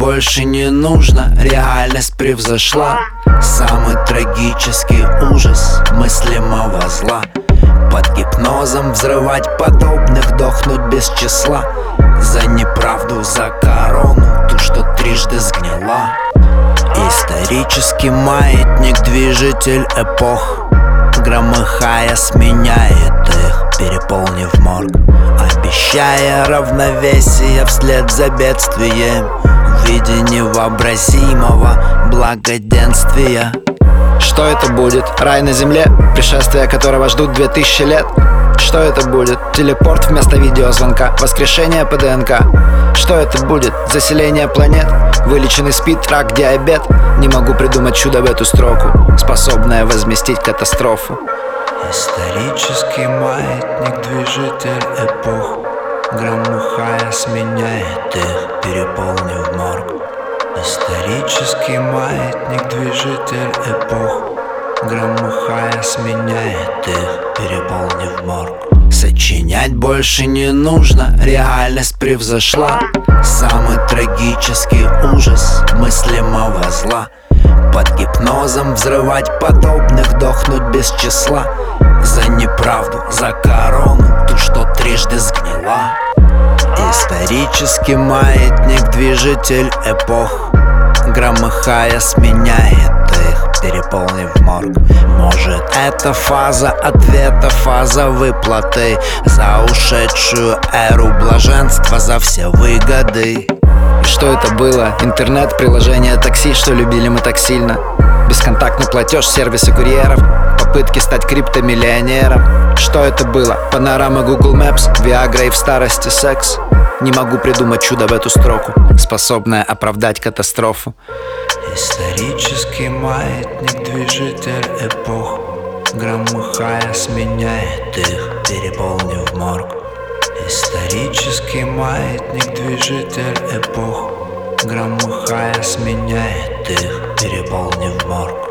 больше не нужно, реальность превзошла самый трагический ужас мыслимого зла. Под гипнозом взрывать подобных, дохнуть без числа. За неправду, за корону, ту, что трижды сгнила. Исторический маятник, движитель эпох, громыхая сменяет их, переполнив морг, обещая равновесие вслед за бедствием в виде невообразимого благоденствия. Что это будет? Рай на земле, пришествие которого ждут 2000 лет? Что это будет? Телепорт вместо видеозвонка, воскрешение по ДНК. Что это будет? Заселение планет, вылеченный СПИД, рак, диабет. Не могу придумать чудо в эту строку, способное возместить катастрофу. Исторический маятник, движитель эпох, громыхая сменяет их, переполнив морг. Исторический маятник, движитель эпох, громыхая сменяет их, переполнив морг. Сочинять больше не нужно, реальность превзошла самый трагический ужас мыслимого зла. Под гипнозом взрывать подобных, дохнуть без числа. За неправду, за корону, ту, что трижды сгнила. Исторический маятник, движитель эпох, громыхая сменяет их, переполнив морг. Может, это фаза ответа, фаза выплаты за ушедшую эру блаженства, за все выгоды. И что это было? Интернет, приложение такси, что любили мы так сильно. Бесконтактный платеж, сервисы курьеров, попытки стать криптомиллионером. Что это было? Панорама Google Maps, Viagra и в старости секс. Не могу придумать чудо в эту строку, способное оправдать катастрофу. Исторический маятник, движитель эпох, громыхая сменяет их, переполнив морг. Исторический маятник, движитель эпох, громыхая сменяет их, переполнив морг.